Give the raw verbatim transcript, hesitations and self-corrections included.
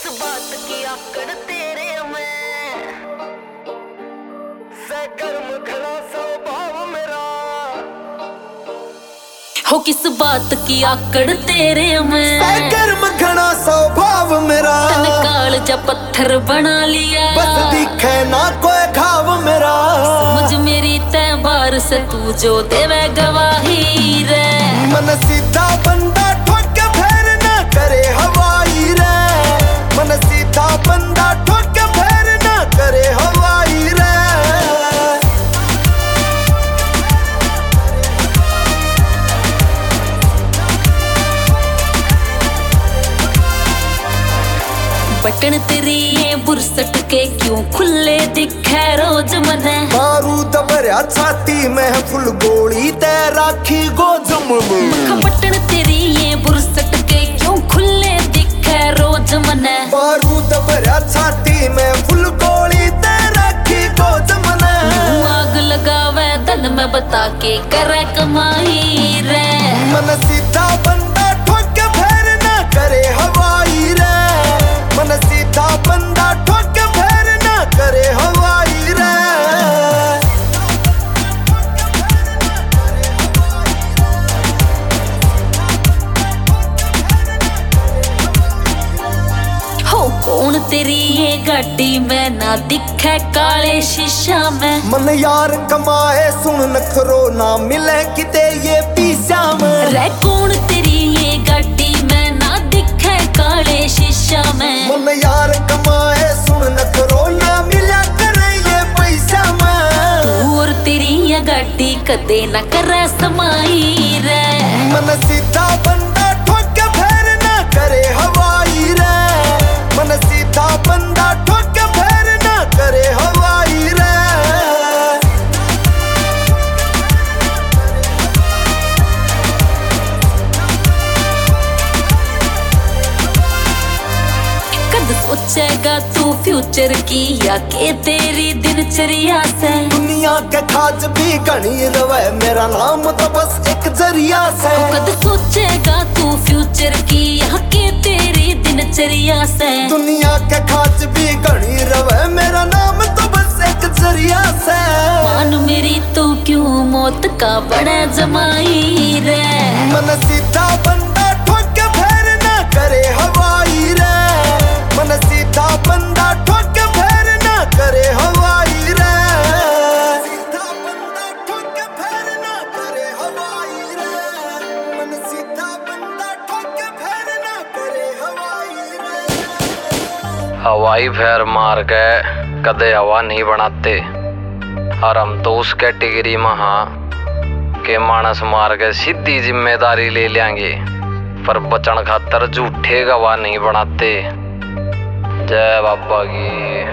किस बात की आकड़ तेरे में, सरगर्म खड़ा स्वभाव मेरा। हो किस बात की आकड़ तेरे में, सरगर्म खड़ा स्वभाव मेरा। तन काल जा पत्थर बना लिया, बस दिखे ना कोई घाव मेरा। समझ मेरी तय बार से तू जो देवे गवाही रे। मन सीधा बंदा ठोक फेर ना करे हवाई रे। मन सीधा बंदा ठोक फेर ना करे हवाई रे। बटन तेरी ये बुरसट के क्यों खुले दिखे रोज मने। बारूद भरया छाती में फुल गोली ते राखी गोजम में। बटन तेरी ये बुरसट के क्यों खुले दिखे रोज मने। बारूद भरया छाती में फुल गोली ते राखी गोजम में। आग लगावे धन में बता के करे कमाई रे। मन सीधा बंदा ठोक फेर ना करे हवाई रे। मन सीधा बंदा ठोक फेर ना करे हवाई रे। हो कौन तेरी ये गाड़ी में ना दिखे काले शीशा में। मन यार कमाए सुन नखरो ना मिले किते ये पीसा में। रे कौन तेरी ये गाड़ी में ना दिखे काले शीशा में। मन यार कमाए सुन नखरो ना मिला करे ये पैसा में। तू और तेरी ये गाड़ी कदे ना करे समाई रे। मन सीधा बंदा ठोक फेर ना करे हवाई रे। मन सीधा बंदा ठोक फेर ना करे हवाई रे। कद सोचेगा तू फ्यूचर की या के तेरी दिनचर्या से। दुनिया के खाज भी घनी रवे मेरा नाम तो बस एक जरिया से। कद सोचेगा तू फ्यूचर की या के तेरी दिनचर्या से। दुनिया के खाज भी घनी रवे मेरा नाम तो बस एक जरिया से। मान मेरी तो क्यों मौत का बड़ा जमाई रे। मन सीधा बंदा ठोक फेर ना करे हवाई रे। मन सीधा बंदा ठोक फेर ना करे हवाई रे। सीधा बंदा ठोक फेर ना करे हवाई रे। मन सीधा बंदा ठोक फेर ना करे हवाई रे। हवाई फेर मार के कदे हवा नहीं बनाते, और हम तो उस कैटेगरी में हाँ के मानस मार के सीधी जिम्मेदारी ले लेंगे, पर बचन खातर झूठे गवाह नहीं बनाते। जय बाबा की।